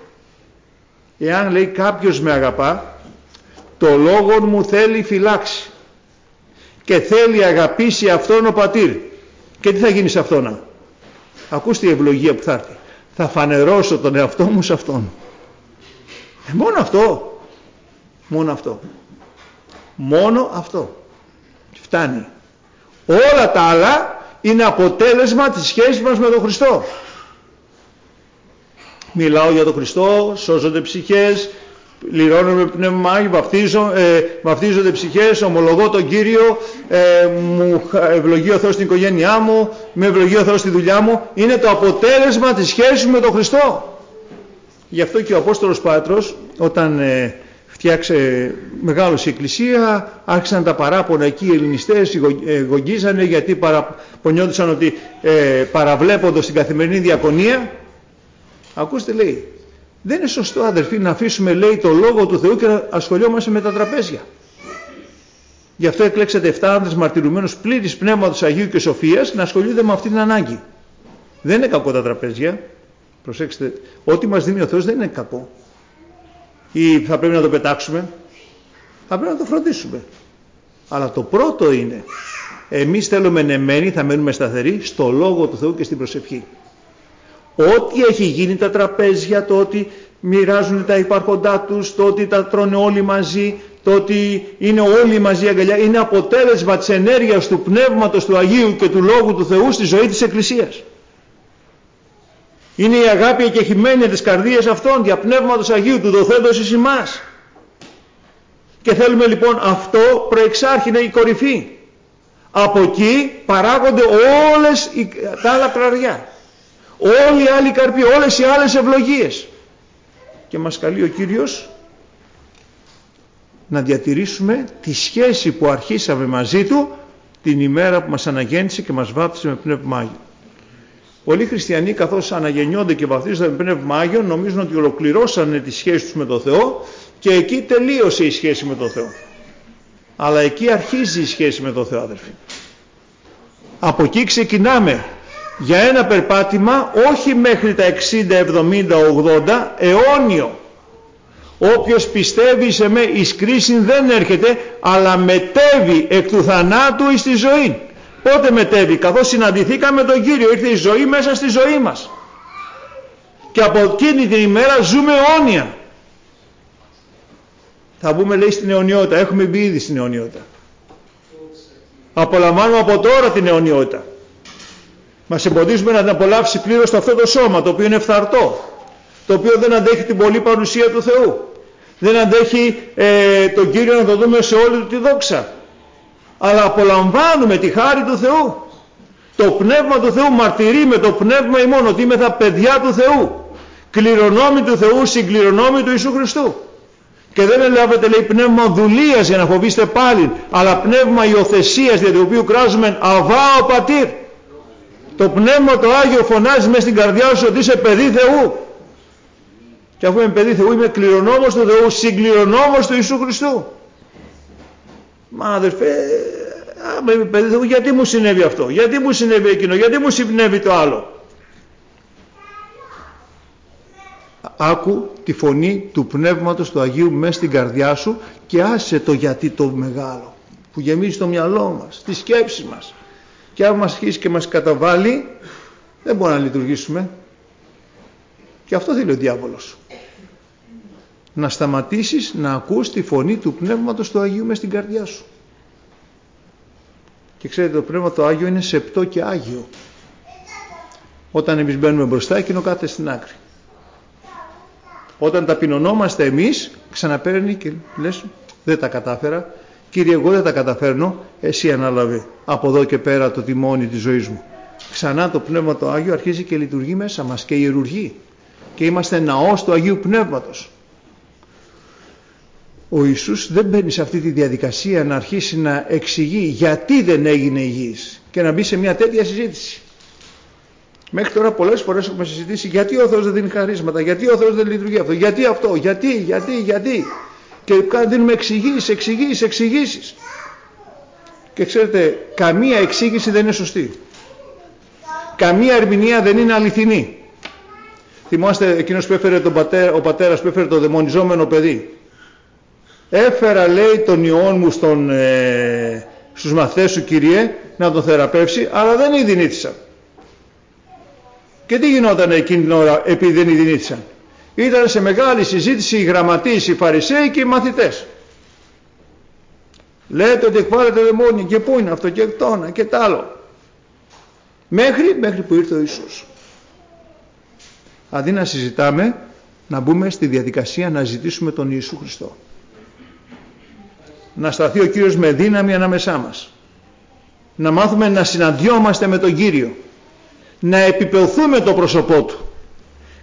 Εάν λέει κάποιος με αγαπά, το λόγον μου θέλει φυλάξει και θέλει αγαπήσει αυτόν ο πατήρ. Και τι θα γίνει σε αυτόν? Ακούστε η ευλογία που θα έρθει. Θα φανερώσω τον εαυτό μου σε αυτόν. Ε, μόνο αυτό. Μόνο αυτό. Μόνο αυτό. Φτάνει. Όλα τα άλλα είναι αποτέλεσμα της σχέσης μας με τον Χριστό. Μιλάω για τον Χριστό, σώζονται ψυχές, λυρώνομαι πνεύμα Άγιο, βαφτίζω, ε, βαφτίζονται ψυχές, ομολογώ τον Κύριο, ε, μου ευλογεί ο Θεός στην οικογένειά μου, με ευλογεί ο Θεός στη δουλειά μου. Είναι το αποτέλεσμα της σχέσης με τον Χριστό. Γι' αυτό και ο Απόστολος Πάτρος, όταν ε, φτιάξε μεγάλος η εκκλησία, άρχισαν τα παράπονα εκεί, οι ελληνιστές ε, γογγίζανε γιατί παραπονιόντουσαν ότι ε, παραβλέποντας την καθημερινή διακονία. Ακούστε, λέει, δεν είναι σωστό, αδερφοί, να αφήσουμε, λέει, το Λόγο του Θεού και να ασχολιόμαστε με τα τραπέζια. Γι' αυτό εκλέξατε εφτά άνδρες μαρτυρουμένους πλήρης Πνεύματος Αγίου και Σοφίας να ασχολούνται με αυτή την ανάγκη. Δεν είναι κακό τα τραπέζια. Προσέξτε, ό,τι μας δίνει ο Θεός δεν είναι κακό. Ή θα πρέπει να το πετάξουμε. Θα πρέπει να το φροντίσουμε. Αλλά το πρώτο είναι, εμείς θέλουμε ενεμένοι, θα μένουμε σταθεροί στο Λόγο του Θεού και στην προσευχή. Ό,τι έχει γίνει τα τραπέζια, το ότι μοιράζουν τα υπάρχοντά τους, το ότι τα τρώνε όλοι μαζί, το ότι είναι όλοι μαζί αγκαλιά, είναι αποτέλεσμα της ενέργειας του Πνεύματος του Αγίου και του Λόγου του Θεού στη ζωή της Εκκλησίας. Είναι η αγάπη εκεχημένη της καρδίας αυτών, δια Πνεύματος Αγίου του δοθέντος εις ημάς. Και θέλουμε λοιπόν αυτό προεξάρχει να η κορυφή. Από εκεί παράγονται όλες οι, τα άλλα κλαριά. Όλοι οι άλλοι καρποί, όλες οι άλλες ευλογίες. Και μας καλεί ο Κύριος να διατηρήσουμε τη σχέση που αρχίσαμε μαζί Του την ημέρα που μας αναγέννησε και μας βάπτισε με Πνεύμα Άγιο. Πολλοί χριστιανοί, καθώς αναγεννιόνται και βαπτίζονται με Πνεύμα Άγιο, νομίζουν ότι ολοκληρώσανε τη σχέση τους με τον Θεό και εκεί τελείωσε η σχέση με τον Θεό. Αλλά εκεί αρχίζει η σχέση με τον Θεό, αδερφοί. Από εκεί ξεκινάμε για ένα περπάτημα όχι μέχρι τα εξήντα, εβδομήντα, ογδόντα, αιώνιο. Όποιος πιστεύει σε με εις κρίση δεν έρχεται, αλλά μετέβει εκ του θανάτου εις τη ζωή. Πότε μετέβει? Καθώς συναντηθήκαμε τον Κύριο, ήρθε η ζωή μέσα στη ζωή μας. Και από εκείνη την ημέρα ζούμε αιώνια. Θα μπούμε, λέει, στην αιωνιότητα. Έχουμε μπει ήδη στην αιωνιότητα. Απολαμβάνουμε από τώρα την αιωνιότητα. Μας εμποδίζουμε να την απολαύσει πλήρως αυτό το σώμα, το οποίο είναι φθαρτό, το οποίο δεν αντέχει την πολλή παρουσία του Θεού. Δεν αντέχει ε, τον Κύριο να το δούμε σε όλη του τη δόξα. Αλλά απολαμβάνουμε τη χάρη του Θεού. Το Πνεύμα του Θεού μαρτυρεί με το Πνεύμα ημών ότι είμαι τα παιδιά του Θεού. Κληρονόμοι του Θεού, συγκληρονόμοι του Ιησού Χριστού. Και δεν ελάβετε, λέει, πνεύμα δουλείας για να φοβήστε πάλι, αλλά πνεύμα υιοθεσίας, για το οποίο κράζουμε Αβά ο Πατήρ. Το Πνεύμα το Άγιο φωνάζει μέσα στην καρδιά σου ότι είσαι παιδί Θεού. Και αφού είμαι παιδί Θεού, είμαι κληρονόμος του Θεού, συγκληρονόμος του Ιησού Χριστού. Μα αδερφέ, άμα είμαι παιδί Θεού, γιατί μου συνέβη αυτό, γιατί μου συνέβη εκείνο, γιατί μου συνέβη το άλλο? Άκου τη φωνή του Πνεύματος του Αγίου μέσα στην καρδιά σου και άσε το γιατί το μεγάλο που γεμίζει το μυαλό μας, τη σκέψη μας. Και αν μας αρχίσει και μας καταβάλει, δεν μπορούμε να λειτουργήσουμε. Και αυτό θέλει ο διάβολος. Να σταματήσεις να ακούς τη φωνή του Πνεύματος του Αγίου μες στην καρδιά σου. Και ξέρετε, το Πνεύμα του Άγιο είναι σεπτό και Άγιο. Όταν εμείς μπαίνουμε μπροστά, εκείνο κάθεται στην άκρη. Όταν ταπεινωνόμαστε εμείς, ξαναπαίρνει και λες, δεν τα κατάφερα. Κύριε, εγώ δεν τα καταφέρνω, εσύ ανάλαβε από εδώ και πέρα το τιμόνι της ζωής μου. Ξανά το Πνεύμα το Άγιο αρχίζει και λειτουργεί μέσα μας και ιερουργεί. Και είμαστε ναός του Αγίου Πνεύματος. Ο Ιησούς δεν μπαίνει σε αυτή τη διαδικασία να αρχίσει να εξηγεί γιατί δεν έγινε υγιής και να μπει σε μια τέτοια συζήτηση. Μέχρι τώρα πολλές φορές έχουμε συζητήσει γιατί ο Θεός δεν δίνει χαρίσματα, γιατί ο Θεός δεν λειτουργεί αυτό, γιατί αυτό, γιατί, γιατί, γιατί. Και δίνουμε εξηγήσεις, εξηγήσεις, εξηγήσεις. Και ξέρετε, καμία εξήγηση δεν είναι σωστή. Καμία ερμηνεία δεν είναι αληθινή. Θυμάστε εκείνος που έφερε τον πατέρα, ο πατέρας που έφερε το δαιμονιζόμενο παιδί. Έφερα, λέει, τον ιόν μου στον, ε, στους μαθητές σου, Κύριε, να τον θεραπεύσει, αλλά δεν ειδηνήθησαν. Και τι γινόταν εκείνη την ώρα επειδή δεν ειδηνήθησαν? Ήταν σε μεγάλη συζήτηση οι γραμματείς, οι Φαρισαίοι και οι μαθητές. Λέτε ότι εκβάλλεται δαιμόνια και πού είναι αυτό και τόνα και τ' άλλο. Μέχρι, μέχρι που ήρθε ο Ιησούς. Αντί να συζητάμε, να μπούμε στη διαδικασία να ζητήσουμε τον Ιησού Χριστό. Να σταθεί ο Κύριος με δύναμη ανάμεσά μας. Να μάθουμε να συναντιόμαστε με τον Κύριο. Να επιπεωθούμε το πρόσωπό Του.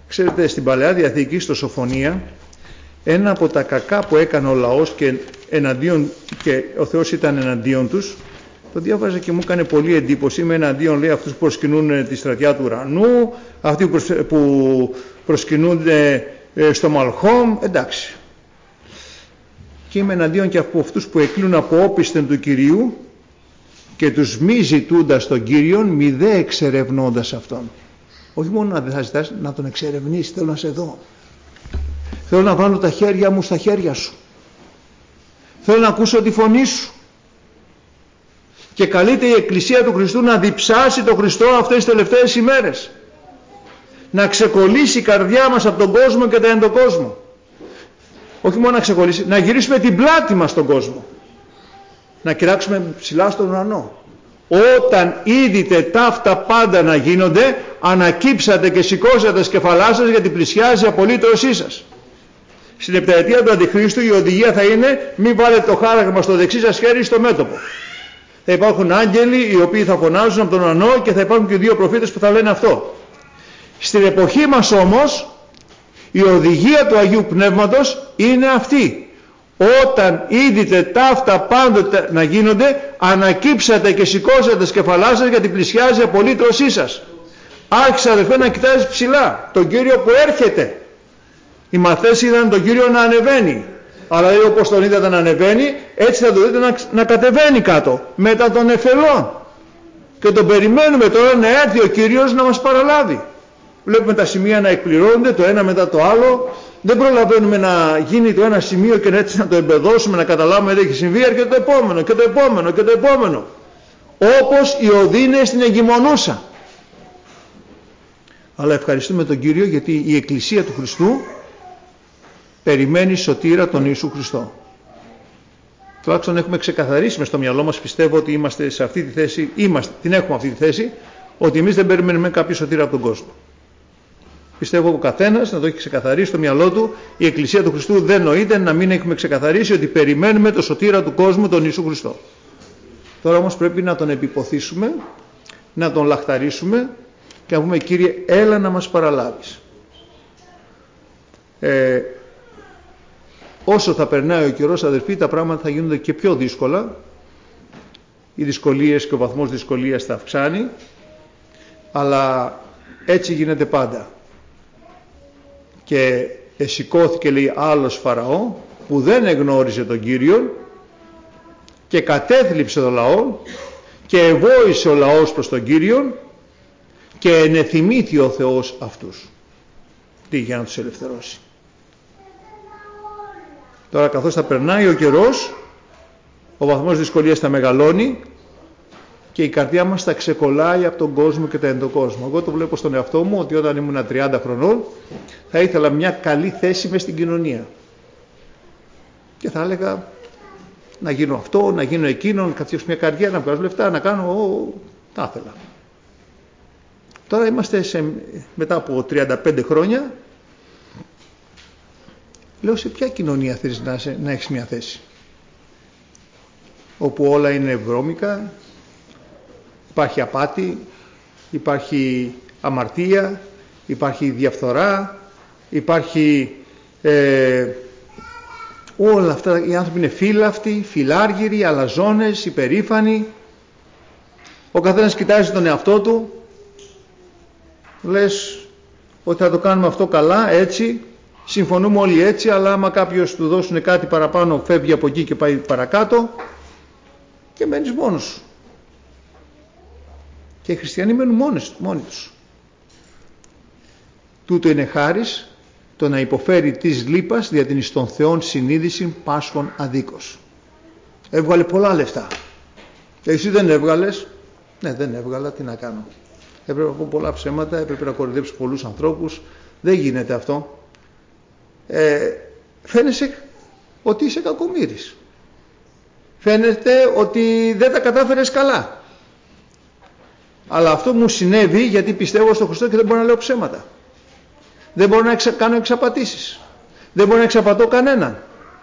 Ξέρετε, στην Παλαιά Διαθήκη, στο Σοφονία, ένα από τα κακά που έκανε ο λαός και, εναντίον, και ο Θεός ήταν εναντίον τους, το διάβαζα και μου έκανε πολύ εντύπωση. Είμαι εναντίον, λέει, αυτούς που προσκυνούν τη στρατιά του ουρανού, αυτοί που, προσ, που προσκυνούνται στο Μαλχόμ, εντάξει. Και είμαι εναντίον και από αυτούς που εκλούν από όπισθεν του Κυρίου και τους μη ζητούντας τον Κύριον, μη δε εξερευνώντας Αυτόν. Όχι μόνο να δεν θα ζητάς, να τον εξερευνήσεις. Θέλω να σε δω. Θέλω να βάλω τα χέρια μου στα χέρια σου. Θέλω να ακούσω τη φωνή σου. Και καλείται η Εκκλησία του Χριστού να διψάσει τον Χριστό αυτές τις τελευταίες ημέρες. Να ξεκολλήσει η καρδιά μας από τον κόσμο και τα εν κόσμο. Όχι μόνο να ξεκολλήσει, να γυρίσουμε την πλάτη μας στον κόσμο. Να κοιτάξουμε ψηλά στον ουρανό. Όταν είδητε ταύτα πάντα να γίνονται, ανακύψατε και σηκώσατε σκεφαλά σας, γιατί πλησιάζει η απολύτρωσή σας. Στην επταετία του Αντιχρίστου η οδηγία θα είναι: μην βάλετε το χάραγμα στο δεξί σας χέρι στο μέτωπο. Θα υπάρχουν άγγελοι οι οποίοι θα φωνάζουν από τον ουρανό και θα υπάρχουν και δύο προφήτες που θα λένε αυτό. Στην εποχή μας όμως η οδηγία του Αγίου Πνεύματος είναι αυτή: όταν είδητε ταύτα πάντοτε να γίνονται, ανακύψατε και σηκώσατε σκεφαλά σας, γιατί πλησιάζει η απολύτρωσή σας. Άρχισε, αδελφέ, να κοιτάζεις ψηλά τον Κύριο που έρχεται. Οι μαθές είδαν τον Κύριο να ανεβαίνει, αλλά λέει, όπως τον είδατε να ανεβαίνει, έτσι θα το δείτε να, να κατεβαίνει κάτω μετά των εφελών. Και τον περιμένουμε τώρα να έρθει ο Κύριος να μας παραλάβει. Βλέπουμε τα σημεία να εκπληρώνονται το ένα μετά το άλλο. Δεν προλαβαίνουμε να γίνει το ένα σημείο και έτσι να το εμπεδώσουμε, να καταλάβουμε τι έχει συμβεί. Έρχεται το επόμενο και το επόμενο και το επόμενο. Όπως οι οδύνες στην εγκυμονούσα. Αλλά ευχαριστούμε τον Κύριο, γιατί η Εκκλησία του Χριστού περιμένει σωτήρα τον Ιησού Χριστό. Τουλάχιστον έχουμε ξεκαθαρίσει μες στο μυαλό μας, πιστεύω ότι είμαστε σε αυτή τη θέση, είμαστε, την έχουμε αυτή τη θέση, ότι εμείς δεν περιμένουμε κάποιο σωτήρα από τον κόσμο. Πιστεύω ο καθένας να το έχει ξεκαθαρίσει στο μυαλό του. Η Εκκλησία του Χριστού δεν νοείται να μην έχουμε ξεκαθαρίσει ότι περιμένουμε το σωτήρα του κόσμου, τον Ιησού Χριστό. Τώρα όμως πρέπει να τον επιποθήσουμε, να τον λαχταρίσουμε και να πούμε: Κύριε, έλα να μας παραλάβεις. Ε, όσο θα περνάει ο καιρός, αδελφοί, τα πράγματα θα γίνονται και πιο δύσκολα. Οι δυσκολίες και ο βαθμός δυσκολίας θα αυξάνει, αλλά έτσι γίνεται πάντα. Και εσηκώθηκε, λέει, άλλος Φαραώ που δεν εγνώριζε τον Κύριον και κατέθλιψε τον λαό και ευόησε ο λαός προς τον Κύριον και ενεθυμήθη ο Θεός αυτούς. Τι, για να τους ελευθερώσει. Τώρα, καθώς θα περνάει ο καιρός, ο βαθμός δυσκολίας θα μεγαλώνει και η καρδιά μας θα ξεκολλάει από τον κόσμο και τα εντοκόσμο. Εγώ το βλέπω στον εαυτό μου, ότι όταν ήμουν τριάντα χρονών θα ήθελα μια καλή θέση μες στην κοινωνία. Και θα έλεγα να γίνω αυτό, να γίνω εκείνο, να φτιάξω μια καριέρα, να βγάζω λεφτά, να κάνω... Ό, τα ήθελα. Τώρα είμαστε σε, μετά από τριάντα πέντε χρόνια, λέω, σε ποια κοινωνία θέλεις να, να έχεις μια θέση? Όπου όλα είναι βρώμικα, υπάρχει απάτη, υπάρχει αμαρτία, υπάρχει διαφθορά, υπάρχει ε, όλα αυτά. Οι άνθρωποι είναι φύλαυτοι, φιλάργυροι, αλαζόνες, υπερήφανοι. Ο καθένας κοιτάζει τον εαυτό του. Λες ότι θα το κάνουμε αυτό καλά, έτσι, συμφωνούμε όλοι έτσι, αλλά άμα κάποιος του δώσουν κάτι παραπάνω, φεύγει από εκεί και πάει παρακάτω και μένεις μόνος σου. Και οι χριστιανοί μένουν μόνοι, μόνοι τους. Τούτο είναι χάρις, το να υποφέρει της λύπας δια την εις των Θεών συνείδηση πάσχων αδίκως. Έβγαλε πολλά λεφτά. Και εσύ δεν έβγαλες? Ναι, δεν έβγαλα, τι να κάνω. Έπρεπε να πω πολλά ψέματα, έπρεπε να κοροϊδέψω πολλούς ανθρώπους. Δεν γίνεται αυτό. Ε, φαίνεσαι ότι είσαι κακομοίρης. Φαίνεται ότι δεν τα κατάφερες καλά. Αλλά αυτό μου συνέβη γιατί πιστεύω στον Χριστό και δεν μπορώ να λέω ψέματα. Δεν μπορώ να εξα... κάνω εξαπατήσεις. Δεν μπορώ να εξαπατώ κανέναν.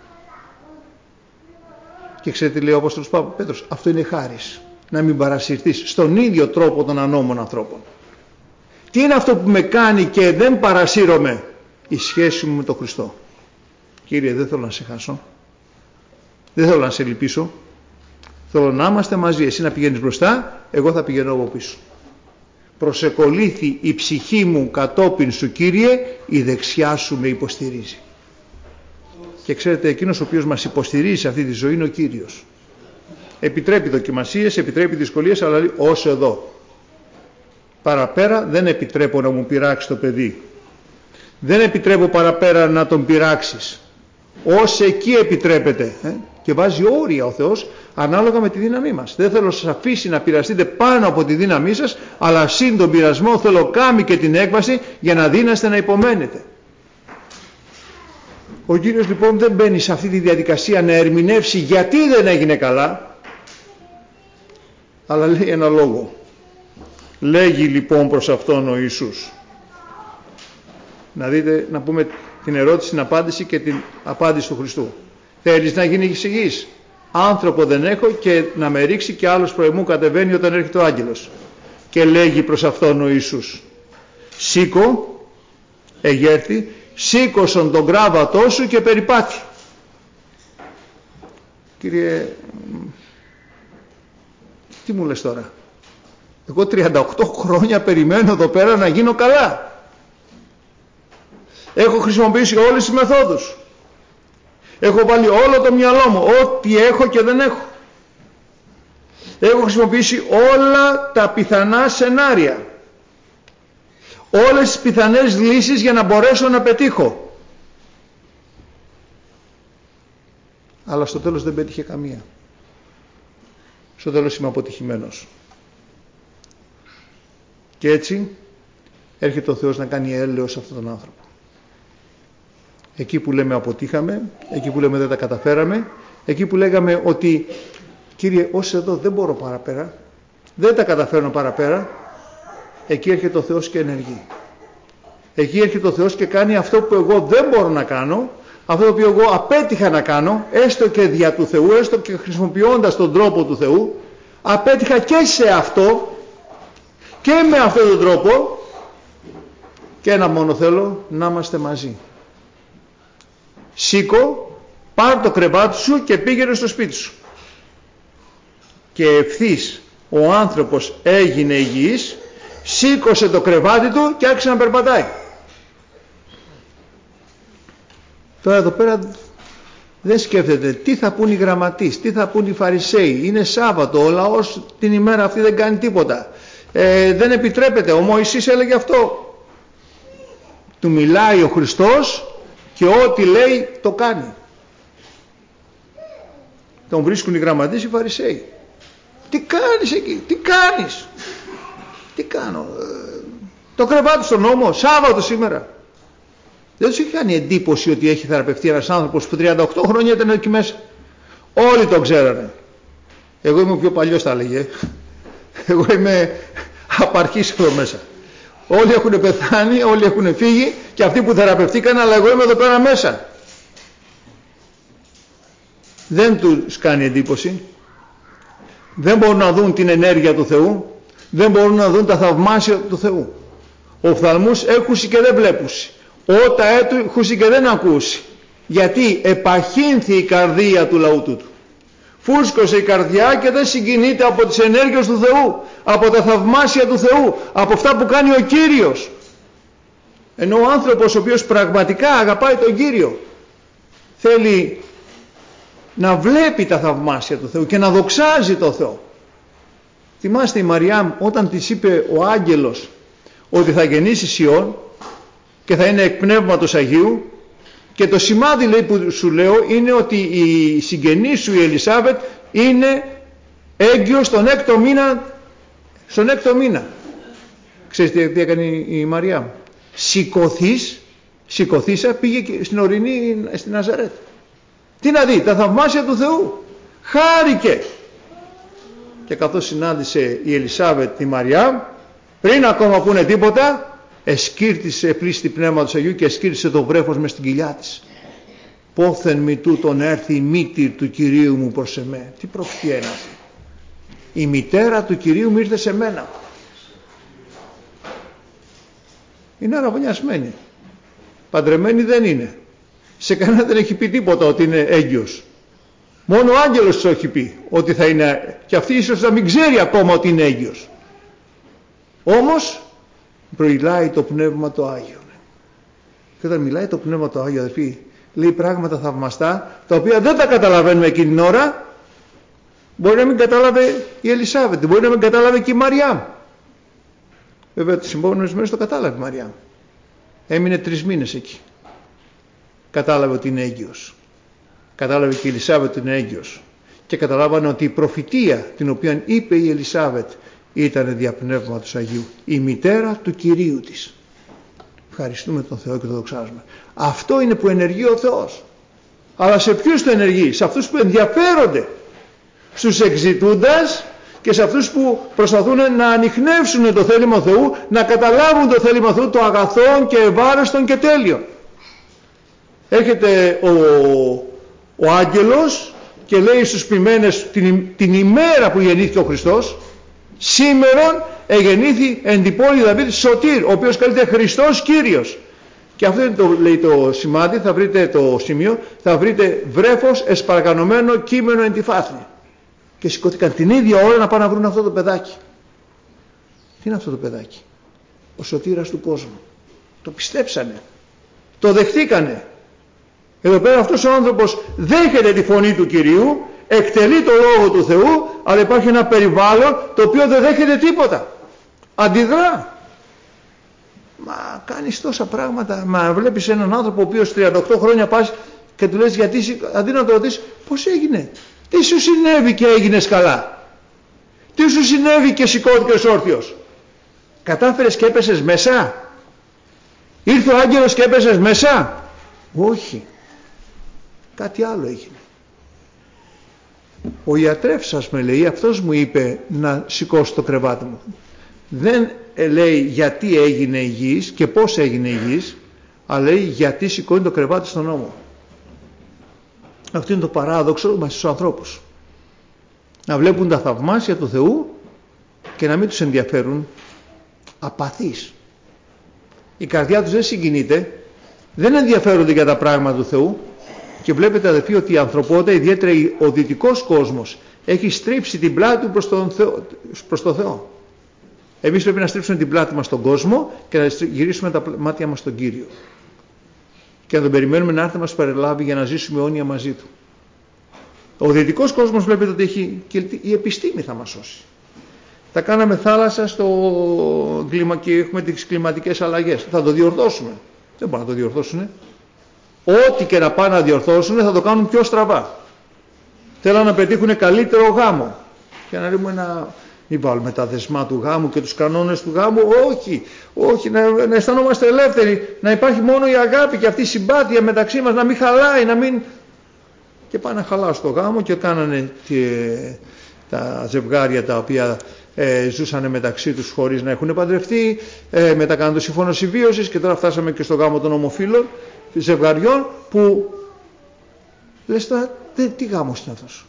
Και ξέρετε τι λέει ο Απόστολος Πέτρος? Αυτό είναι χάρις. Να μην παρασυρθείς στον ίδιο τρόπο των ανώμων ανθρώπων. Τι είναι αυτό που με κάνει και δεν παρασύρωμαι? Η σχέση μου με τον Χριστό. Κύριε, δεν θέλω να σε χάσω. Δεν θέλω να σε λυπήσω. Θέλω να είμαστε μαζί. Εσύ να πηγαίνεις μπροστά, εγώ θα πηγαίνω από πίσω. Προσεκολήθη η ψυχή μου κατόπιν σου, Κύριε, η δεξιά σου με υποστηρίζει. Και ξέρετε, εκείνος ο οποίος μας υποστηρίζει σε αυτή τη ζωή είναι ο Κύριος. Επιτρέπει δοκιμασίες, επιτρέπει δυσκολίες, αλλά λέει ως εδώ. Παραπέρα δεν επιτρέπω να μου πειράξει το παιδί. Δεν επιτρέπω παραπέρα να τον πειράξεις. Ως εκεί επιτρέπεται. Ε? Και βάζει όρια ο Θεός ανάλογα με τη δύναμή μας. Δεν θέλω να σας αφήσει να πειραστείτε πάνω από τη δύναμή σας, αλλά σύν τον πειρασμό θέλω κάμει και την έκβαση για να δύναστε να υπομένετε. Ο Κύριος λοιπόν δεν μπαίνει σε αυτή τη διαδικασία να ερμηνεύσει γιατί δεν έγινε καλά, αλλά λέει ένα λόγο. Λέγει λοιπόν προς αυτόν ο Ιησούς. Να δείτε, να πούμε την ερώτηση, την απάντηση και την απάντηση του Χριστού. Θέλεις να γίνεις υγιής? Άνθρωπο δεν έχω και να με ρίξει και άλλος προημού κατεβαίνει όταν έρχεται ο άγγελος. Και λέγει προς αυτόν ο Ιησούς. Σήκω, εγέρθη, σήκωσον τον κράβατό σου και περιπάτη. Κύριε, τι μου λες τώρα? Εγώ τριάντα οκτώ χρόνια περιμένω εδώ πέρα να γίνω καλά. Έχω χρησιμοποιήσει όλες τις μεθόδους. Έχω βάλει όλο το μυαλό μου, ό,τι έχω και δεν έχω. Έχω χρησιμοποιήσει όλα τα πιθανά σενάρια. Όλες τις πιθανές λύσεις για να μπορέσω να πετύχω. Αλλά στο τέλος δεν πέτυχε καμία. Στο τέλος είμαι αποτυχημένος. Και έτσι έρχεται ο Θεός να κάνει έλεος σε αυτόν τον άνθρωπο. Εκεί που λέμε αποτύχαμε, εκεί που λέμε δεν τα καταφέραμε, εκεί που λέγαμε ότι Κύριε ως εδώ δεν μπορώ παραπέρα, δεν τα καταφέρνω παραπέρα, εκεί έρχεται ο Θεός και ενεργεί. Εκεί έρχεται ο Θεός και κάνει αυτό που εγώ δεν μπορώ να κάνω, αυτό το οποίο εγώ απέτυχα να κάνω, έστω και δια του Θεού, έστω και χρησιμοποιώντας τον τρόπο του Θεού, απέτυχα και σε αυτό και με αυτόν τον τρόπο, και ένα μόνο θέλω, να είμαστε μαζί. Σήκω, πάρ' το κρεβάτι σου και πήγαινε στο σπίτι σου. Και ευθύς ο άνθρωπος έγινε υγιής, σήκωσε το κρεβάτι του και άρχισε να περπατάει. Τώρα εδώ πέρα δεν σκέφτεται τι θα πούν οι γραμματείς, τι θα πούν οι Φαρισαίοι. Είναι Σάββατο, ο λαός την ημέρα αυτή δεν κάνει τίποτα. Ε, δεν επιτρέπεται, ο Μωυσής έλεγε αυτό. Του μιλάει ο Χριστός και ό,τι λέει το κάνει. Τον βρίσκουν οι γραμματείς, οι Φαρισαίοι. Τι κάνεις εκεί, τι κάνεις? Τι κάνω? Ε, το κρεβάτι στον νόμο, Σάββατο σήμερα. Δεν τους έχει κάνει εντύπωση ότι έχει θεραπευτεί ένας άνθρωπος που τριάντα οκτώ χρόνια ήταν εκεί μέσα. Όλοι τον ξέρανε. Εγώ είμαι ο πιο παλιός, θα έλεγε. Εγώ είμαι απαρχής εδώ μέσα. Όλοι έχουν πεθάνει, όλοι έχουν φύγει και αυτοί που θεραπευτήκαν, αλλά εγώ είμαι εδώ πέρα μέσα. Δεν τους κάνει εντύπωση. Δεν μπορούν να δουν την ενέργεια του Θεού. Δεν μπορούν να δουν τα θαυμάσια του Θεού. Ο οφθαλμούς έχουσι και δεν βλέπουσι. Ότα έτουχουσι και δεν ακούσι. Γιατί επαχύνθη η καρδία του λαού τούτου. Φούσκωσε η καρδιά και δεν συγκινείται από τις ενέργειες του Θεού, από τα θαυμάσια του Θεού, από αυτά που κάνει ο Κύριος. Ενώ ο άνθρωπος ο οποίος πραγματικά αγαπάει τον Κύριο θέλει να βλέπει τα θαυμάσια του Θεού και να δοξάζει τον Θεό. Θυμάστε η Μαριάμ όταν της είπε ο άγγελος ότι θα γεννήσει Υιόν και θα είναι εκ πνεύματος Αγίου, και το σημάδι λέει που σου λέω είναι ότι η συγγενή σου η Ελισάβετ είναι έγκυος στον έκτο μήνα, στον έκτο μήνα. Ξέρετε τι έκανε η Μαριά? Σηκωθείς, σηκωθήσα, πήγε στην ορεινή στην Ναζαρέτ. Τι να δει, τα θαυμάσια του Θεού. Χάρηκε. Και καθώς συνάντησε η Ελισάβετ τη Μαριά, πριν ακόμα πούνε τίποτα, εσκύρτησε πλήστη πνεύμα του Αγίου και εσκύρτησε το βρέφος μες στην κοιλιά της. Πόθεν μη τούτον έρθει η μήτηρ του Κυρίου μου προς εμέ. Τι προφητεία είναι αυτή? Η μητέρα του Κυρίου μου ήρθε σε μένα. Είναι αραβωνιασμένη. Παντρεμένη δεν είναι. Σε κανένα δεν έχει πει τίποτα ότι είναι έγκυος. Μόνο ο άγγελος της έχει πει ότι θα είναι, και αυτή ίσως να μην ξέρει ακόμα ότι είναι έγκυος. Όμως μιλάει το Πνεύμα το Άγιο. Και όταν μιλάει το Πνεύμα το Άγιο, αδελφοί, λέει πράγματα θαυμαστά, τα οποία δεν τα καταλαβαίνουμε εκείνη την ώρα. Μπορεί να μην κατάλαβε η Ελισάβετ, μπορεί να μην κατάλαβε και η Μαριάμ. Βέβαια τις επόμενες μέρες το κατάλαβε η Μαριάμ. Έμεινε τρεις μήνες εκεί. Κατάλαβε ότι είναι έγκυος. Κατάλαβε και η Ελισάβετ ότι είναι έγκυος. Και καταλάβανε ότι η προφητεία την οποία είπε η Ελισάβετ ήταν δια Πνεύματος Αγίου. Η μητέρα του Κυρίου της. Ευχαριστούμε τον Θεό και τον δοξάζουμε. Αυτό είναι που ενεργεί ο Θεός. Αλλά σε ποιους το ενεργεί? Σε αυτούς που ενδιαφέρονται. Στους εξητούντας και σε αυτούς που προσπαθούν να ανιχνεύσουν το θέλημα Θεού, να καταλάβουν το θέλημα Θεού, το αγαθόν και ευάρεστον και τέλειο. Έρχεται ο, ο άγγελος και λέει στους ποιμένες την, την ημέρα που γεννήθηκε ο Χριστός, σήμερον εγεννήθη εν την πόλη Δαβίδ Σωτήρ, ο οποίος καλείται Χριστός Κύριος. Και αυτό είναι το, λέει το σημάδι, θα βρείτε το σημείο, θα βρείτε βρέφος εσπαργανωμένο κείμενο εν τη φάθνη. Και σηκώθηκαν την ίδια ώρα να πάνε να βρουν αυτό το παιδάκι. Τι είναι αυτό το παιδάκι? Ο σωτήρας του κόσμου. Το πιστέψανε. Το δεχτήκανε. Εδώ πέρα αυτός ο άνθρωπος δέχεται τη φωνή του Κυρίου, εκτελεί το Λόγο του Θεού, αλλά υπάρχει ένα περιβάλλον το οποίο δεν δέχεται τίποτα. Αντιδρά. Μα κάνεις τόσα πράγματα. Μα βλέπεις έναν άνθρωπο ο οποίος τριάντα οκτώ χρόνια πας και του λες γιατί, αντί να το ρωτήσεις πώς έγινε. Τι σου συνέβη και έγινες καλά? Τι σου συνέβη και σηκώθηκες όρθιος? Κατάφερες και έπεσες μέσα? Ήρθε ο άγγελος και έπεσες μέσα? Όχι. Κάτι άλλο έγινε. Ο ιατρεύς σας με λέει, αυτός μου είπε να σηκώσω το κρεβάτι μου. Δεν λέει γιατί έγινε υγιής και πώς έγινε υγιής, αλλά λέει γιατί σηκώνει το κρεβάτι στον ώμο. Αυτό είναι το παράδοξο μας στους ανθρώπους. Να βλέπουν τα θαυμάσια του Θεού και να μην τους ενδιαφέρουν. Απαθείς. Η καρδιά τους δεν συγκινείται, δεν ενδιαφέρονται για τα πράγματα του Θεού. Και βλέπετε αδελφοί ότι η ανθρωπότητα, ιδιαίτερα ο δυτικός κόσμος, έχει στρίψει την πλάτη του προς τον Θεό, προς τον Θεό. Εμείς πρέπει να στρίψουμε την πλάτη μας στον κόσμο και να γυρίσουμε τα μάτια μας στον Κύριο. Και να τον περιμένουμε να έρθει να μας παρελάβει για να ζήσουμε αιώνια μαζί του. Ο δυτικός κόσμος βλέπετε ότι έχει, και η επιστήμη θα μας σώσει. Θα κάναμε θάλασσα στο κλίμα και έχουμε τις κλιματικές αλλαγές. Θα το διορθώσουμε. Δεν μπορούν να το διορθώσουν. Ό,τι και να πάνε να διορθώσουν θα το κάνουν πιο στραβά. Θέλουν να πετύχουν καλύτερο γάμο. Και να ρίχνουμε ένα... Μην βάλουμε τα δεσμά του γάμου και τους κανόνες του γάμου. Όχι, όχι, να, να αισθανόμαστε ελεύθεροι. Να υπάρχει μόνο η αγάπη και αυτή η συμπάθεια μεταξύ μας, να μην χαλάει, να μην... Και πάνε να χαλάσουν το γάμο και κάνανε και τα ζευγάρια τα οποία ε, ζούσαν μεταξύ τους χωρίς να έχουν παντρευτεί, ε, μετά κάνουν το σύμφωνο συμβίωσης και τώρα φτάσαμε και στο γάμο των ομοφύλων, ζευγαριών που λες τώρα, τι γάμος είναι αυτός?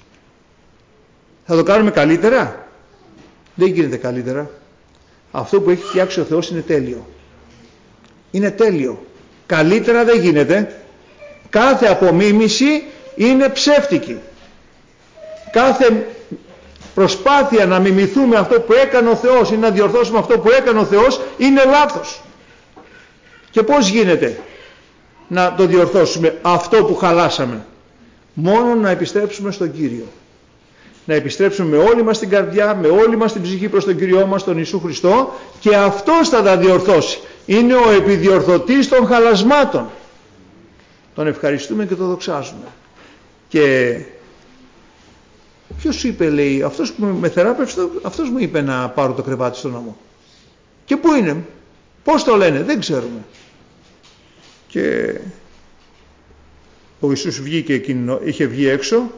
Θα το κάνουμε καλύτερα? Δεν γίνεται καλύτερα. Αυτό που έχει φτιάξει ο Θεός είναι τέλειο. Είναι τέλειο. Καλύτερα δεν γίνεται. Κάθε απομίμηση είναι ψεύτικη. Κάθε προσπάθεια να μιμηθούμε αυτό που έκανε ο Θεός ή να διορθώσουμε αυτό που έκανε ο Θεός είναι λάθος. Και πώς γίνεται να το διορθώσουμε αυτό που χαλάσαμε? Μόνο να επιστρέψουμε στον Κύριο. Να επιστρέψουμε με όλη μας την καρδιά, με όλη μας την ψυχή προς τον Κύριό μας, τον Ιησού Χριστό, και αυτός θα τα διορθώσει. Είναι ο επιδιορθωτής των χαλασμάτων. Τον ευχαριστούμε και τον δοξάζουμε. Και ποιος σου είπε, λέει, αυτός που με θεράπευσε, αυτός μου είπε να πάρω το κρεβάτι στον ώμο. Και πού είναι? Πώς το λένε? Δεν ξέρουμε. Και ο Ιησούς βγήκε εκείνο, είχε βγει έξω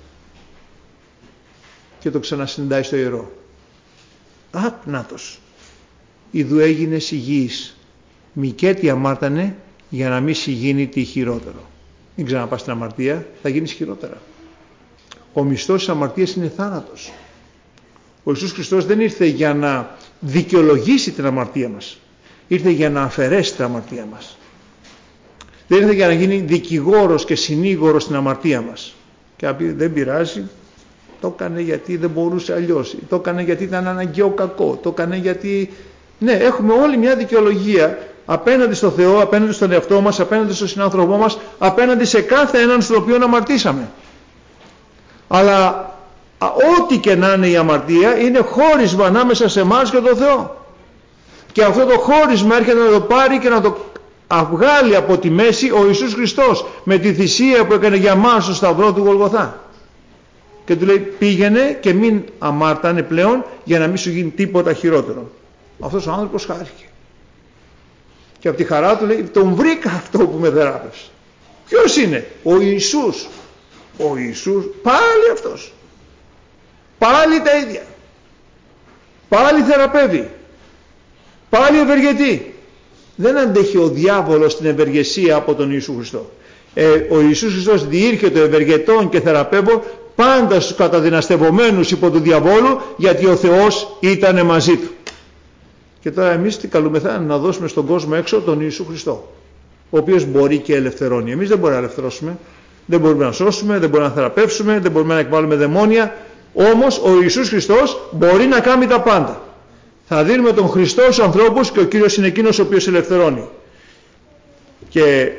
και το ξανασυνδάει στο ιερό. Α, νάτος. Ιδού έγινε υγιής. Μικέτι αμάρτανε για να μην συγίνει τι χειρότερο. Μην ξαναπάς στην αμαρτία, θα γίνεις χειρότερα. Ο μισθός της αμαρτίας είναι θάνατος. Ο Ιησούς Χριστός δεν ήρθε για να δικαιολογήσει την αμαρτία μας. ήρθε για να αφαιρέσει την αμαρτία μας. Δεν ήρθε για να γίνει δικηγόρος και συνήγορος στην αμαρτία μας. Και να πει δεν πειράζει, το έκανε γιατί δεν μπορούσε αλλιώς, το έκανε γιατί ήταν αναγκαίο κακό, το έκανε γιατί... Ναι, έχουμε όλη μια δικαιολογία απέναντι στο Θεό, απέναντι στον εαυτό μας, απέναντι στον συνάνθρωπό μας, απέναντι σε κάθε έναν στον οποίο αμαρτήσαμε. Αλλά ό,τι και να είναι η αμαρτία είναι χώρισμα ανάμεσα σε εμάς και τον Θεό. Και αυτό το χώρισμα έρχεται να το πάρει και να το βγάλει από τη μέση ο Ιησούς Χριστός με τη θυσία που έκανε για μας στο σταυρό του Γολγοθά. Και του λέει πήγαινε και μην αμάρτανε πλέον για να μην σου γίνει τίποτα χειρότερο. Αυτός ο άνθρωπος χάρηκε. Και από τη χαρά του λέει τον βρήκα αυτό που με θεράπευσε. Ποιος είναι? Ο Ιησούς. Ο Ιησούς πάλι αυτός. Πάλι τα ίδια. Πάλι θεραπεύει. Πάλι ευεργετεί. Δεν αντέχει ο διάβολος την ευεργεσία από τον Ιησού Χριστό. Ε, ο Ιησούς Χριστός διήρχεται ευεργετών και θεραπεύω πάντα στους καταδυναστευομένους υπό του διαβόλου, γιατί ο Θεός ήταν μαζί του. Και τώρα εμείς τι καλούμεθα? Να δώσουμε στον κόσμο έξω τον Ιησού Χριστό, ο οποίος μπορεί και ελευθερώνει. Εμείς δεν μπορούμε να ελευθερώσουμε, δεν μπορούμε να σώσουμε, δεν μπορούμε να θεραπεύσουμε, δεν μπορούμε να εκβάλουμε δαιμόνια. Όμως ο Ιησούς Χριστός μπορεί να κάνει τα πάντα. Θα δίνουμε τον Χριστό στους ανθρώπους και ο Κύριος είναι εκείνος ο οποίος ελευθερώνει. Και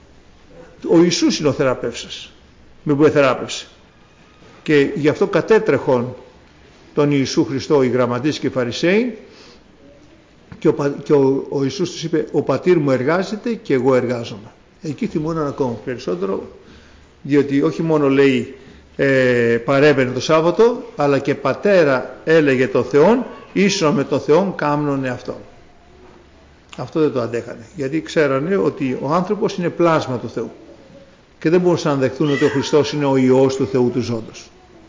ο Ιησούς είναι ο θεραπεύσας, με που εθεράπευσε. Και γι' αυτό κατέτρεχον τον Ιησού Χριστό οι γραμματείς και οι Φαρισαίοι, και ο, και ο, ο Ιησούς τους είπε ο πατήρ μου εργάζεται και εγώ εργάζομαι. Εκεί θυμούνταν ακόμα περισσότερο, διότι όχι μόνο λέει ε, παρέβαινε το Σάββατο, αλλά και πατέρα έλεγε το Θεόν, ίσο με το Θεόν κάμνωνε αυτό. Αυτό δεν το αντέχανε, γιατί ξέρανε ότι ο άνθρωπος είναι πλάσμα του Θεού και δεν μπορούσαν να δεχθούν ότι ο Χριστός είναι ο Υιός του Θεού του ζώντος.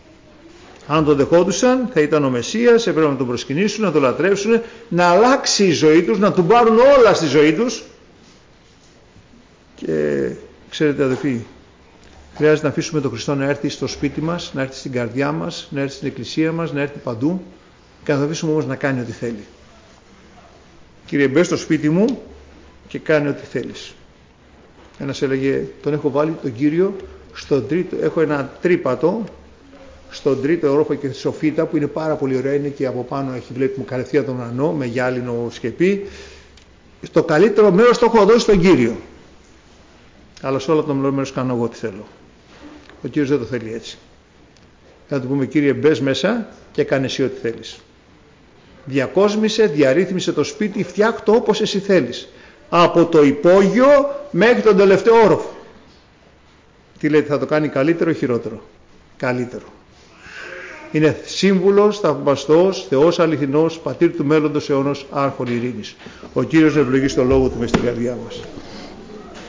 Αν το δεχόντουσαν θα ήταν ο Μεσσίας, έπρεπε να τον προσκυνήσουν, να τον λατρεύσουν, να αλλάξει η ζωή τους, να του πάρουν όλα στη ζωή τους. Και ξέρετε αδελφοί, χρειάζεται να αφήσουμε τον Χριστό να έρθει στο σπίτι μας, να έρθει στην καρδιά μας, να έρθει στην εκκλησία μας, να έρθει παντού, και να το αφήσουμε όμως να κάνει ό,τι θέλει. Κύριε, μπες στο σπίτι μου και κάνει ό,τι θέλεις. Ένας έλεγε, τον έχω βάλει τον Κύριο στον τρίτο, έχω ένα τρύπατο στον τρίτο όροφο και τη σοφίτα που είναι πάρα πολύ ωραία, είναι και από πάνω έχει, βλέπουμε κατευθείαν τον ουρανό με γυάλινο σκεπί. Το καλύτερο μέρος το έχω δώσει στον Κύριο, αλλά σε όλα το άλλο μέρος κάνω εγώ τι θέλω. Ο Κύριος δεν το θέλει έτσι. Θα του πούμε, Κύριε, μπες μέσα και κάνε εσύ ό,τι θέλεις. Διακόσμησε, διαρρύθμισε το σπίτι, φτιάχτω όπως εσύ θέλεις, από το υπόγειο μέχρι τον τελευταίο όροφο. Τι λέτε, θα το κάνει καλύτερο ή χειρότερο? Καλύτερο. Είναι σύμβουλος, θαυμαστός, Θεός αληθινός, πατήρ του μέλλοντος αιώνος, άρχον ειρήνης. Ο Κύριος να ευλογεί στο λόγο του μες στην καρδιά μας.